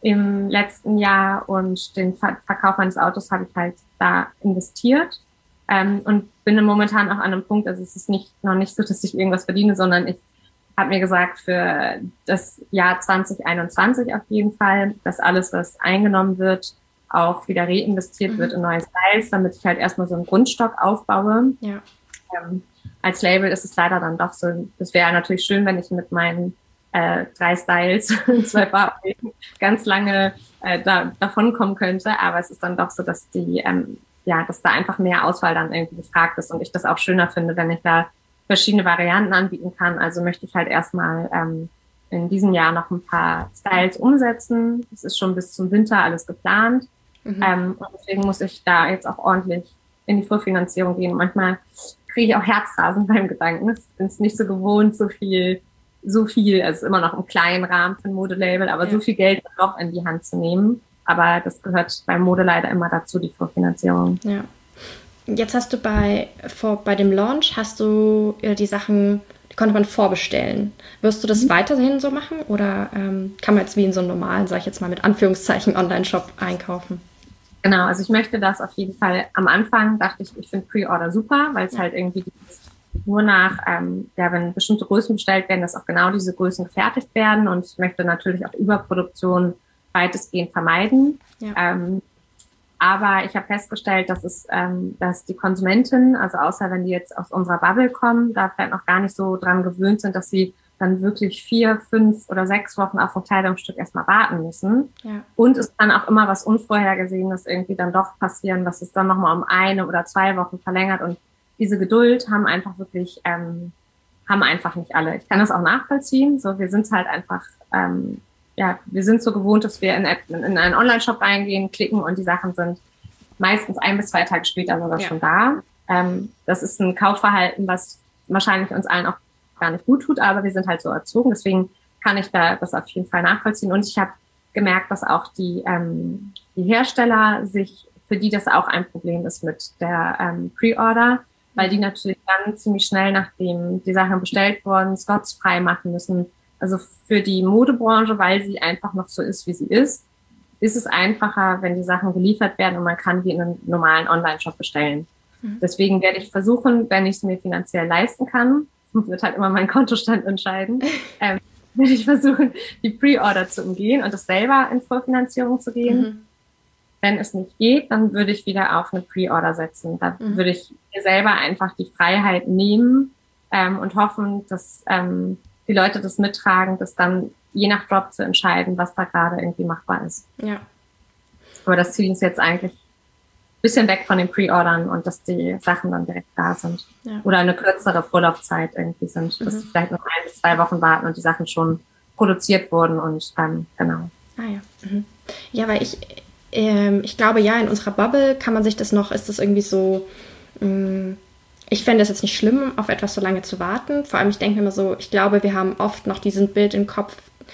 im letzten Jahr und den Ver- Verkauf meines Autos habe ich halt da investiert ähm, und bin momentan auch an einem Punkt, also es ist nicht noch nicht so, dass ich irgendwas verdiene, sondern ich habe mir gesagt, für das Jahr zwanzig einundzwanzig auf jeden Fall, dass alles, was eingenommen wird, auch wieder reinvestiert mhm. wird in neue Styles, damit ich halt erstmal so einen Grundstock aufbaue. Ja. Ähm, als Label ist es leider dann doch so, das wäre natürlich schön, wenn ich mit meinen äh, drei Styles, zwei Farben, ganz lange äh, da, davon kommen könnte, aber es ist dann doch so, dass die, ähm, ja, dass da einfach mehr Auswahl dann irgendwie gefragt ist und ich das auch schöner finde, wenn ich da verschiedene Varianten anbieten kann. Also möchte ich halt erstmal ähm, in diesem Jahr noch ein paar Styles umsetzen. Das ist schon bis zum Winter alles geplant. Mhm. Ähm, und deswegen muss ich da jetzt auch ordentlich in die Vorfinanzierung gehen. Manchmal kriege ich auch Herzrasen beim Gedanken. Ich bin es nicht so gewohnt, so viel, so viel, also immer noch im kleinen Rahmen für ein Modelabel, aber ja. so viel Geld doch in die Hand zu nehmen. Aber das gehört beim Mode leider immer dazu, die Vorfinanzierung. Ja. Jetzt hast du bei, vor, bei dem Launch, hast du äh, die Sachen, die konnte man vorbestellen. Wirst du das mhm. weiterhin so machen oder ähm, kann man jetzt wie in so einem normalen, sag ich jetzt mal mit Anführungszeichen, Online-Shop einkaufen? Genau, also ich möchte das auf jeden Fall. Am Anfang dachte ich, ich finde Pre-Order super, weil es ja. halt irgendwie nur nach, ähm, ja, wenn bestimmte Größen bestellt werden, dass auch genau diese Größen gefertigt werden und ich möchte natürlich auch Überproduktion weitestgehend vermeiden. Ja. Ähm, Aber ich habe festgestellt, dass es, ähm, dass die Konsumenten, also außer wenn die jetzt aus unserer Bubble kommen, da vielleicht noch gar nicht so dran gewöhnt sind, dass sie dann wirklich vier, fünf oder sechs Wochen auf ein Kleidungsstück erstmal warten müssen. Ja. Und es kann auch immer was Unvorhergesehenes irgendwie dann doch passieren, dass es dann nochmal um eine oder zwei Wochen verlängert. Und diese Geduld haben einfach wirklich, ähm, haben einfach nicht alle. Ich kann das auch nachvollziehen. So, wir sind halt einfach, ähm, ja, wir sind so gewohnt, dass wir in, in einen Online-Shop reingehen, klicken und die Sachen sind meistens ein bis zwei Tage später sogar ja. schon da. Ähm, das ist ein Kaufverhalten, was wahrscheinlich uns allen auch gar nicht gut tut, aber wir sind halt so erzogen. Deswegen kann ich da das auf jeden Fall nachvollziehen. Und ich habe gemerkt, dass auch die, ähm, die Hersteller sich, für die das auch ein Problem ist mit der ähm, Pre-Order, weil die natürlich dann ziemlich schnell, nachdem die Sachen bestellt wurden, Slots frei machen müssen. Also für die Modebranche, weil sie einfach noch so ist, wie sie ist, ist es einfacher, wenn die Sachen geliefert werden und man kann die in einem normalen Online-Shop bestellen. Mhm. Deswegen werde ich versuchen, wenn ich es mir finanziell leisten kann, wird halt immer mein Kontostand entscheiden, ähm, werde ich versuchen, die Pre-Order zu umgehen und das selber in Vorfinanzierung zu gehen. Mhm. Wenn es nicht geht, dann würde ich wieder auf eine Pre-Order setzen. Da mhm. würde ich mir selber einfach die Freiheit nehmen ähm, und hoffen, dass ähm, die Leute das mittragen, das dann je nach Drop zu entscheiden, was da gerade irgendwie machbar ist. Ja. Aber das Ziel ist jetzt eigentlich ein bisschen weg von den Pre-Ordern und dass die Sachen dann direkt da sind. Ja. Oder eine kürzere Vorlaufzeit irgendwie sind, dass mhm. sie vielleicht noch ein bis zwei Wochen warten und die Sachen schon produziert wurden und dann, genau. Ah ja. Mhm. Ja, weil ich, ähm, ich glaube, ja, in unserer Bubble kann man sich das noch, ist das irgendwie so, mh, ich fände es jetzt nicht schlimm, auf etwas so lange zu warten. Vor allem, ich denke mir immer so, ich glaube, wir haben oft noch diesen Bild im Kopf,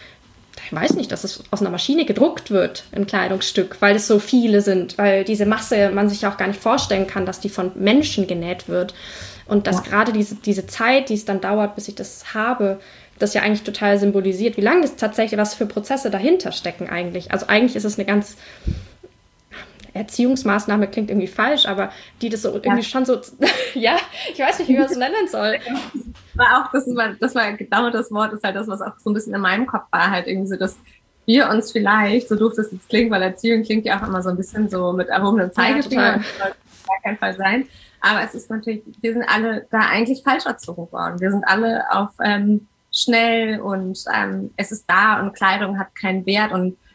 ich weiß nicht, dass es aus einer Maschine gedruckt wird, ein Kleidungsstück, weil es so viele sind, weil diese Masse man sich auch gar nicht vorstellen kann, dass die von Menschen genäht wird. Und dass ja. gerade diese, diese Zeit, die es dann dauert, bis ich das habe, das ja eigentlich total symbolisiert, wie lange das tatsächlich, was für Prozesse dahinter stecken eigentlich. Also eigentlich ist es eine ganz Erziehungsmaßnahme, klingt irgendwie falsch, aber die das so ja. irgendwie schon so, ja, ich weiß nicht, wie man es nennen soll. War auch, das war, das war genau das Wort, ist halt das, was auch so ein bisschen in meinem Kopf war, halt irgendwie so, dass wir uns vielleicht, so doof das jetzt klingt, weil Erziehung klingt ja auch immer so ein bisschen so mit erhobenem Zeigefinger, ja, das soll gar kein Fall sein, aber es ist natürlich, wir sind alle da eigentlich falsch erzogen worden. Wir sind alle auf ähm, schnell und ähm, es ist da und Kleidung hat keinen Wert und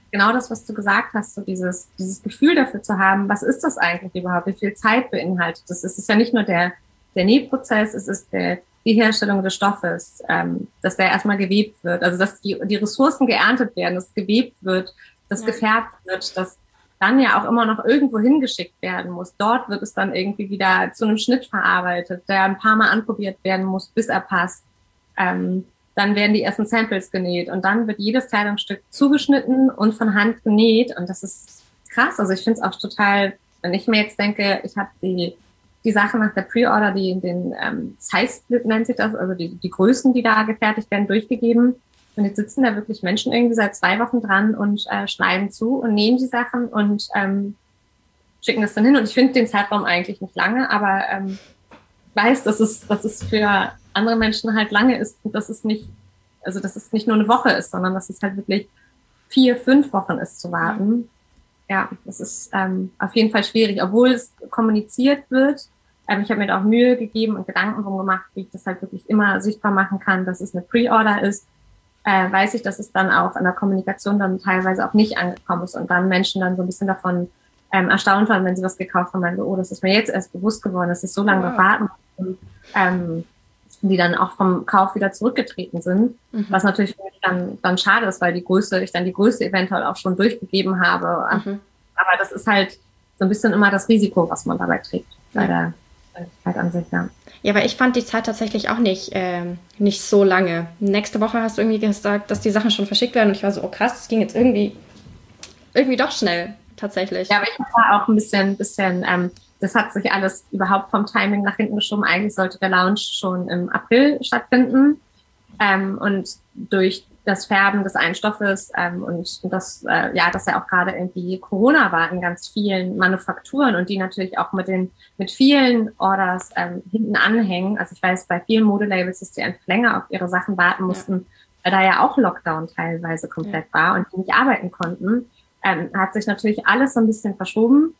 genau das, was du gesagt hast, so dieses, dieses Gefühl dafür zu haben, was ist das eigentlich überhaupt, wie viel Zeit beinhaltet das? Es ist ja nicht nur der, der Nähprozess, es ist der, die Herstellung des Stoffes, ähm, dass der erstmal gewebt wird, also dass die, die Ressourcen geerntet werden, dass gewebt wird, dass ja. gefärbt wird, dass dann ja auch immer noch irgendwo hingeschickt werden muss. Dort wird es dann irgendwie wieder zu einem Schnitt verarbeitet, der ein paar Mal anprobiert werden muss, bis er passt. Ähm, dann werden die ersten Samples genäht und dann wird jedes Kleidungsstück zugeschnitten und von Hand genäht und das ist krass. Also ich finde es auch total, wenn ich mir jetzt denke, ich habe die die Sachen nach der Pre-Order, die in den ähm, Size-Split nennt sich das, also die, die Größen, die da gefertigt werden, durchgegeben. Und jetzt sitzen da wirklich Menschen irgendwie seit zwei Wochen dran und äh, schneiden zu und nähen die Sachen und ähm, schicken das dann hin. Und ich finde den Zeitraum eigentlich nicht lange, aber ähm, weiß, dass es, dass es für andere Menschen halt lange ist und dass es nicht, also dass es nicht nur eine Woche ist, sondern dass es halt wirklich vier, fünf Wochen ist zu warten. Ja, das ist ähm, auf jeden Fall schwierig, obwohl es kommuniziert wird. Ähm, ich habe mir da auch Mühe gegeben und Gedanken drum gemacht, wie ich das halt wirklich immer sichtbar machen kann, dass es eine Pre-Order ist. Äh, weiß ich, dass es dann auch in der Kommunikation dann teilweise auch nicht angekommen ist und dann Menschen dann so ein bisschen davon ähm, erstaunt waren, wenn sie was gekauft haben, meinen, oh, das ist mir jetzt erst bewusst geworden, dass ich so lange warten muss, ähm, die dann auch vom Kauf wieder zurückgetreten sind, mhm. was natürlich für mich dann, dann schade ist, weil die Größe, ich dann die Größe eventuell auch schon durchgegeben habe. Mhm. Aber das ist halt so ein bisschen immer das Risiko, was man dabei trägt, bei ja. der Zeit an sich, ja. Ja, aber ich fand die Zeit tatsächlich auch nicht, äh, nicht so lange. Nächste Woche hast du irgendwie gesagt, dass die Sachen schon verschickt werden und ich war so, oh krass, das ging jetzt irgendwie, irgendwie doch schnell, tatsächlich. Ja, aber ich war auch ein bisschen, bisschen, ähm, das hat sich alles überhaupt vom Timing nach hinten geschoben. Eigentlich sollte der Launch schon im April stattfinden. Ähm, und durch das Färben des einen Stoffes ähm, und das, äh, ja, dass ja auch gerade irgendwie Corona war in ganz vielen Manufakturen und die natürlich auch mit den mit vielen Orders ähm, hinten anhängen. Also ich weiß, bei vielen Modelabels, dass die einfach länger auf ihre Sachen warten mussten, ja. weil da ja auch Lockdown teilweise komplett ja. war und die nicht arbeiten konnten, ähm, hat sich natürlich alles so ein bisschen verschoben.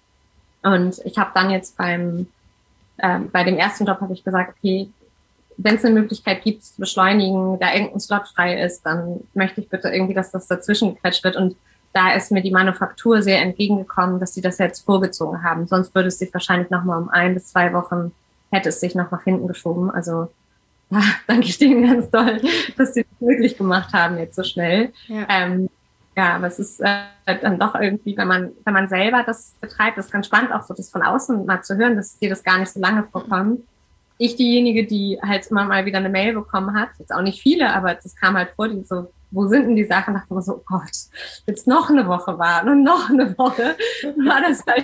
Und ich habe dann jetzt beim ähm, bei dem ersten Job habe ich gesagt, okay, wenn es eine Möglichkeit gibt, zu beschleunigen, da irgendein Slot frei ist, dann möchte ich bitte irgendwie, dass das dazwischen gequetscht wird. Und da ist mir die Manufaktur sehr entgegengekommen, dass sie das jetzt vorgezogen haben. Sonst würde es sich wahrscheinlich noch mal um ein bis zwei Wochen, hätte es sich noch nach hinten geschoben. Also ja, danke ich denen ganz doll, dass sie das möglich gemacht haben jetzt so schnell. Ja. Ähm, Ja, aber es ist äh, dann doch irgendwie, wenn man wenn man selber das betreibt, das ist ganz spannend, auch so das von außen mal zu hören, dass dir das gar nicht so lange vorkommt. Ich diejenige, die halt immer mal wieder eine Mail bekommen hat, jetzt auch nicht viele, aber das kam halt vor, die so, wo sind denn die Sachen? Dachte ich so, oh Gott, jetzt noch eine Woche warten und noch eine Woche. War das halt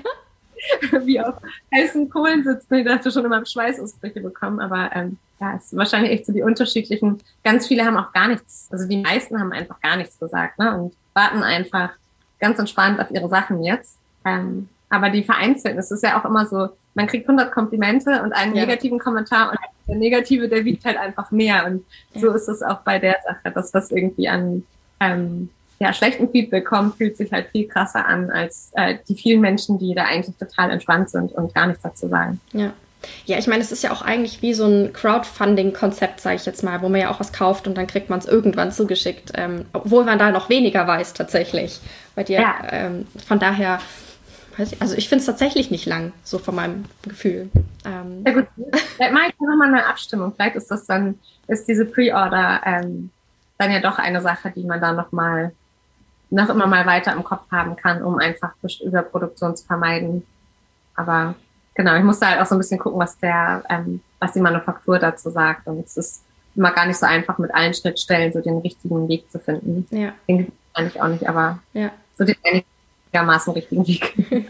wie auf heißen Kohlen sitzen. Ich dachte schon immer Schweißausbrüche bekommen, aber ähm, ja, es ist wahrscheinlich echt so die unterschiedlichen. Ganz viele haben auch gar nichts, also die meisten haben einfach gar nichts gesagt, ne, und warten einfach ganz entspannt auf ihre Sachen jetzt. Ähm, aber die vereinzelten, es ist ja auch immer so, man kriegt hundert Komplimente und einen ja. negativen Kommentar und der negative, der wiegt halt einfach mehr. Und ja. so ist es auch bei der Sache, dass was irgendwie an ähm, ja, schlechten Feedback kommt, fühlt sich halt viel krasser an als äh, die vielen Menschen, die da eigentlich total entspannt sind und gar nichts dazu sagen. Ja. Ja, ich meine, es ist ja auch eigentlich wie so ein Crowdfunding-Konzept, sage ich jetzt mal, wo man ja auch was kauft und dann kriegt man es irgendwann zugeschickt, ähm, obwohl man da noch weniger weiß tatsächlich bei dir. Ja. Ähm, von daher, weiß ich, also ich finde es tatsächlich nicht lang, so von meinem Gefühl. Ähm, ja gut, vielleicht mache ich nochmal eine Abstimmung. Vielleicht ist das dann, ist diese Pre-Order ähm, dann ja doch eine Sache, die man da nochmal, noch immer mal weiter im Kopf haben kann, um einfach Überproduktion zu vermeiden. Aber genau, ich musste halt auch so ein bisschen gucken, was der, ähm, was die Manufaktur dazu sagt. Und es ist immer gar nicht so einfach, mit allen Schnittstellen so den richtigen Weg zu finden. Ja. Den gibt es eigentlich auch nicht, aber ja. so den einigermaßen richtigen Weg.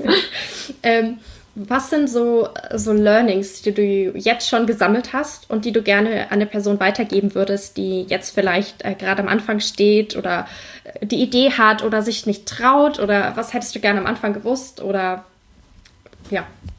ähm, was sind so, so Learnings, die du jetzt schon gesammelt hast und die du gerne an eine Person weitergeben würdest, die jetzt vielleicht äh, gerade am Anfang steht oder die Idee hat oder sich nicht traut, oder was hättest du gerne am Anfang gewusst, oder ja.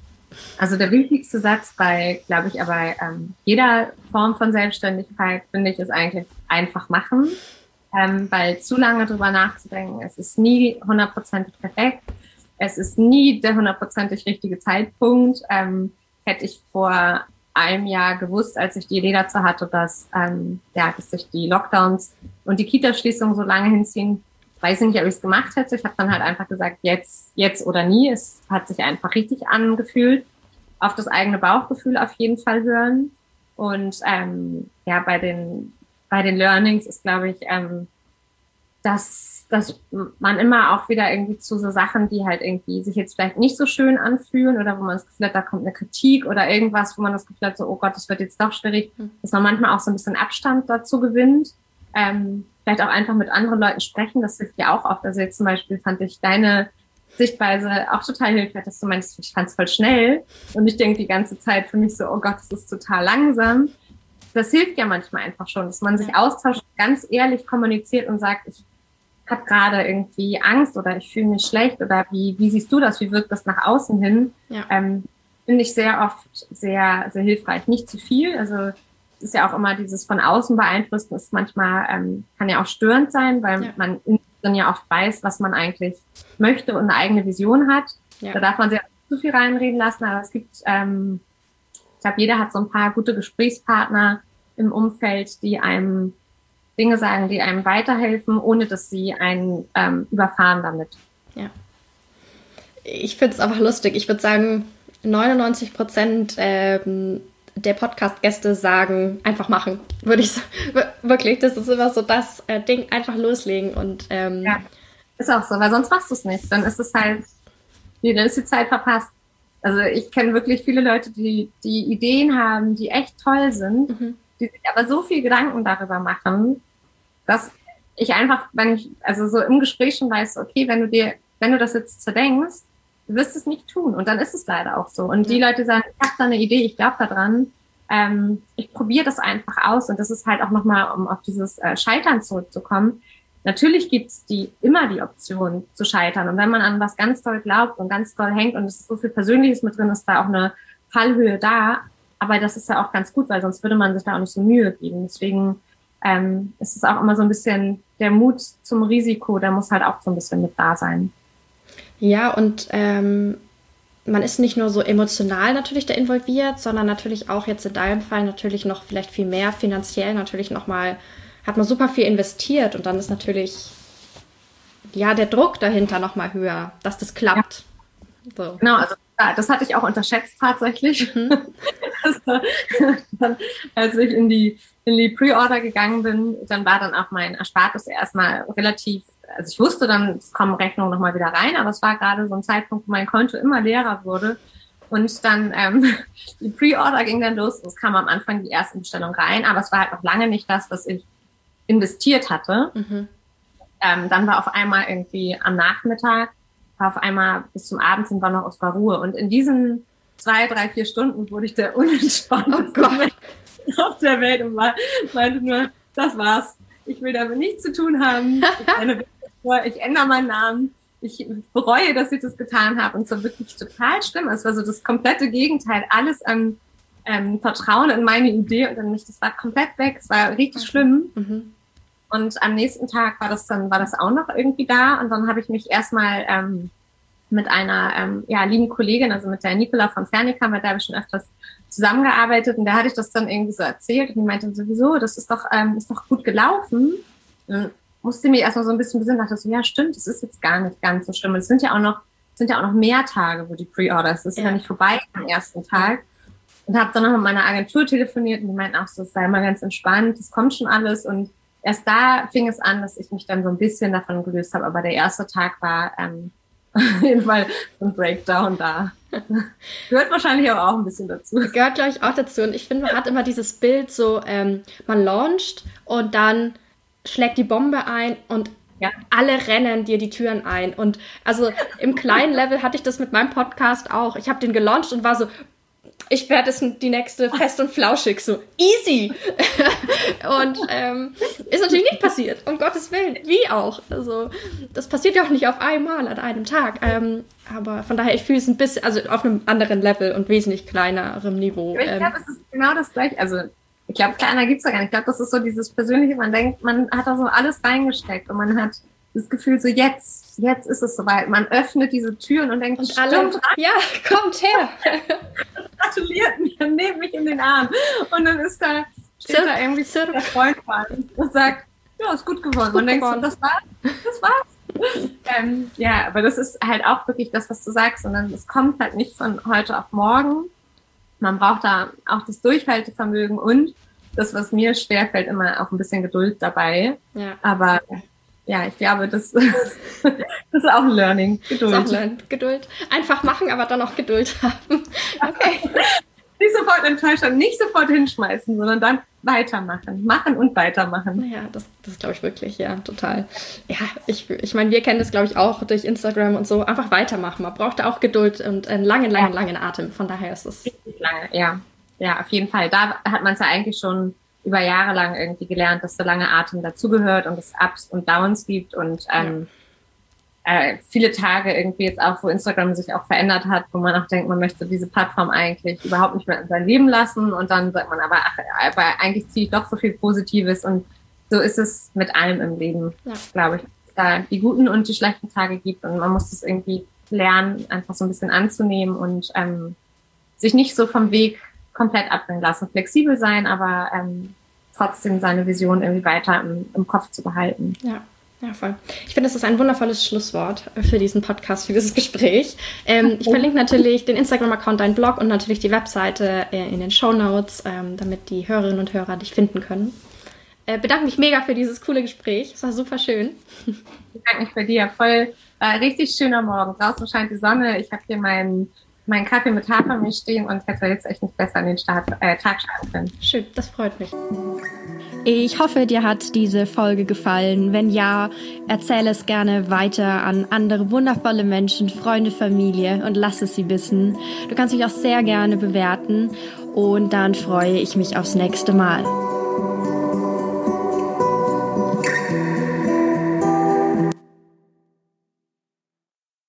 Also der wichtigste Satz bei, glaube ich, aber ähm, jeder Form von Selbstständigkeit, finde ich, ist eigentlich einfach machen, ähm, weil zu lange drüber nachzudenken, es ist nie hundertprozentig perfekt, es ist nie der hundertprozentig richtige Zeitpunkt. Ähm, hätte ich vor einem Jahr gewusst, als ich die Idee dazu hatte, dass, ähm, ja, dass sich die Lockdowns und die Kita-Schließungen so lange hinziehen, weiß ich nicht, ob ich es gemacht hätte. Ich habe dann halt einfach gesagt, jetzt, jetzt oder nie. Es hat sich einfach richtig angefühlt. Auf das eigene Bauchgefühl auf jeden Fall hören. Und ähm, ja, bei den bei den Learnings ist, glaube ich, ähm, dass, dass man immer auch wieder irgendwie zu so Sachen, die halt irgendwie sich jetzt vielleicht nicht so schön anfühlen oder wo man das Gefühl hat, da kommt eine Kritik oder irgendwas, wo man das Gefühl hat, so, oh Gott, das wird jetzt doch schwierig, dass man manchmal auch so ein bisschen Abstand dazu gewinnt. Ähm, vielleicht auch einfach mit anderen Leuten sprechen, das hilft ja auch oft. Also jetzt zum Beispiel fand ich deine Sichtweise auch total hilfreich, dass du meinst, ich fand es voll schnell und ich denke die ganze Zeit für mich so, oh Gott, das ist total langsam. Das hilft ja manchmal einfach schon, dass man sich austauscht, ganz ehrlich kommuniziert und sagt, ich habe gerade irgendwie Angst oder ich fühle mich schlecht oder wie, wie siehst du das, wie wirkt das nach außen hin? Ja. Ähm, finde ich sehr oft sehr, sehr hilfreich. Nicht zu viel, also es ist ja auch immer dieses von außen beeinflussen, ist manchmal, ähm, kann ja auch störend sein, weil ja. man dann ja oft weiß, was man eigentlich möchte und eine eigene Vision hat. Ja. Da darf man sich auch nicht zu viel reinreden lassen, aber es gibt, ähm, ich glaube, jeder hat so ein paar gute Gesprächspartner im Umfeld, die einem Dinge sagen, die einem weiterhelfen, ohne dass sie einen ähm, überfahren damit. Ja. Ich finde es einfach lustig. Ich würde sagen, neunundneunzig Prozent ähm, der Podcast-Gäste sagen, einfach machen. Würde ich sagen. Wirklich, das ist immer so das äh, Ding, einfach loslegen. Und ähm, ja, ist auch so, weil sonst machst du es nicht. Dann ist es halt, nee, dann ist die Zeit verpasst. Also ich kenne wirklich viele Leute, die die Ideen haben, die echt toll sind, mhm. die sich aber so viel Gedanken darüber machen, dass ich einfach, wenn ich, also so im Gespräch schon weiß, okay, wenn du dir, wenn du das jetzt zerdenkst, du wirst es nicht tun. Und dann ist es leider auch so. Und die Leute sagen, ich habe da eine Idee, ich glaube da dran, ähm, ich probiere das einfach aus. Und das ist halt auch nochmal, um auf dieses äh, Scheitern zurückzukommen. Natürlich gibt's die immer die Option zu scheitern. Und wenn man an was ganz doll glaubt und ganz doll hängt und es ist so viel Persönliches mit drin, ist da auch eine Fallhöhe da. Aber das ist ja auch ganz gut, weil sonst würde man sich da auch nicht so Mühe geben. Deswegen ähm, ist es auch immer so ein bisschen der Mut zum Risiko, der muss halt auch so ein bisschen mit da sein. Ja, und ähm, man ist nicht nur so emotional natürlich da involviert, sondern natürlich auch jetzt in deinem Fall natürlich noch vielleicht viel mehr finanziell, natürlich nochmal, hat man super viel investiert und dann ist natürlich, ja, der Druck dahinter nochmal höher, dass das klappt. Ja. So. Genau, also das hatte ich auch unterschätzt tatsächlich. Mhm. Also, dann, als ich in die, in die Pre-Order gegangen bin, dann war dann auch mein Erspartes erstmal relativ, also ich wusste dann, es kommen Rechnungen nochmal wieder rein, aber es war gerade so ein Zeitpunkt, wo mein Konto immer leerer wurde. Und dann, ähm, die Pre-Order ging dann los, es kam am Anfang die erste Bestellung rein, aber es war halt noch lange nicht das, was ich investiert hatte. Mhm. Ähm, dann war auf einmal irgendwie am Nachmittag, war auf einmal bis zum Abend sind wir noch aus der Ruhe. Und in diesen zwei, drei, vier Stunden wurde ich der unentspannteste oh auf der Welt und war, meinte nur, das war's. Ich will damit nichts zu tun haben. Ich, ich ändere meinen Namen. Ich bereue, dass ich das getan habe. Und es war wirklich total schlimm. Es war so das komplette Gegenteil. Alles an ähm, Vertrauen in meine Idee und an mich. Das war komplett weg. Es war richtig okay. schlimm. Mhm. Und am nächsten Tag war das dann, war das auch noch irgendwie da. Und dann habe ich mich erstmal ähm, mit einer ähm, ja, lieben Kollegin, also mit der Nicola von Fernica, mit der habe ich schon öfters zusammengearbeitet. Und da hatte ich das dann irgendwie so erzählt. Und die meinte sowieso, das ist doch, ähm, ist doch gut gelaufen. Und musste mich erstmal so ein bisschen besinnen, dachte so, ja stimmt, das ist jetzt gar nicht ganz so schlimm. Und es sind ja auch noch, sind ja auch noch mehr Tage, wo die Pre-Order ist. Das ist ja. ja nicht vorbei am ersten Tag. Und habe dann noch mit meiner Agentur telefoniert und die meinten auch so, es sei mal ganz entspannt, das kommt schon alles. Und erst da fing es an, dass ich mich dann so ein bisschen davon gelöst habe. Aber der erste Tag war ähm, auf jeden Fall so ein Breakdown da. Gehört wahrscheinlich aber auch ein bisschen dazu. Gehört, glaube ich, auch dazu. Und ich finde, man hat immer dieses Bild so, ähm, man launcht und dann schlägt die Bombe ein und ja. alle rennen dir die Türen ein. Und also im kleinen Level hatte ich das mit meinem Podcast auch. Ich habe den gelauncht und war so, ich werde es die nächste Fest und Flauschig, so easy. Und ähm, ist natürlich nicht passiert, um Gottes Willen, wie auch. Also das passiert ja auch nicht auf einmal an einem Tag. Ähm, aber von daher, ich fühle es ein bisschen, also auf einem anderen Level und wesentlich kleinerem Niveau. Ich glaube, es ist genau das Gleiche. Also ich glaube, kleiner gibt's ja gar nicht. Ich glaube, das ist so dieses Persönliche, man denkt, man hat da so alles reingesteckt und man hat das Gefühl so, jetzt, jetzt ist es soweit. Man öffnet diese Türen und denkt, und alle, ja, kommt her. Gratuliert mir, nehmt mich in den Arm. Und dann ist da, steht Zirp, da irgendwie Zirp. der Freund und sagt, ja, ist gut geworden. Gut man denkt so, das war's, das war's. ähm, ja, aber das ist halt auch wirklich das, was du sagst, sondern es kommt halt nicht von heute auf morgen. Man braucht da auch das Durchhaltevermögen und das, was mir schwerfällt, immer auch ein bisschen Geduld dabei. Ja. Aber ja, ich glaube, das, das ist auch ein Learning. Geduld. Das ist auch Learning. Geduld. Einfach machen, aber dann auch Geduld haben. Okay. Nicht sofort enttäuschen, nicht sofort hinschmeißen, sondern dann weitermachen. Machen und weitermachen. Ja, das, das glaube ich wirklich, ja, total. Ja, ich, ich meine, wir kennen das, glaube ich, auch durch Instagram und so. Einfach weitermachen. Man braucht da auch Geduld und einen langen, langen, ja. langen Atem. Von daher ist es... Richtig lange, ja. Ja, auf jeden Fall. Da hat man es ja eigentlich schon über Jahre lang irgendwie gelernt, dass der lange Atem dazugehört und es Ups und Downs gibt und ähm, ja. äh, viele Tage irgendwie jetzt auch, wo Instagram sich auch verändert hat, wo man auch denkt, man möchte diese Plattform eigentlich überhaupt nicht mehr in sein Leben lassen und dann sagt man, aber, ach, aber eigentlich ziehe ich doch so viel Positives und so ist es mit allem im Leben, ja. glaube ich, dass es da die guten und die schlechten Tage gibt und man muss das irgendwie lernen, einfach so ein bisschen anzunehmen und ähm, sich nicht so vom Weg komplett abbringen lassen, flexibel sein, aber ähm, trotzdem seine Vision irgendwie weiter im, im Kopf zu behalten. Ja, ja, voll. Ich finde, das ist ein wundervolles Schlusswort für diesen Podcast, für dieses Gespräch. Ähm, ich verlinke natürlich den Instagram-Account, deinen Blog und natürlich die Webseite äh, in den Shownotes, ähm, damit die Hörerinnen und Hörer dich finden können. Äh, bedanke mich mega für dieses coole Gespräch. Es war super schön. Ich bedanke mich bei dir. Voll äh, richtig schöner Morgen. Draußen scheint die Sonne. Ich habe hier meinen meinen Kaffee mit Hafermilch stehen und hätte jetzt echt nicht besser an den Start, äh, Tag starten können. Schön, das freut mich. Ich hoffe, dir hat diese Folge gefallen. Wenn ja, erzähle es gerne weiter an andere wundervolle Menschen, Freunde, Familie und lass es sie wissen. Du kannst mich auch sehr gerne bewerten und dann freue ich mich aufs nächste Mal.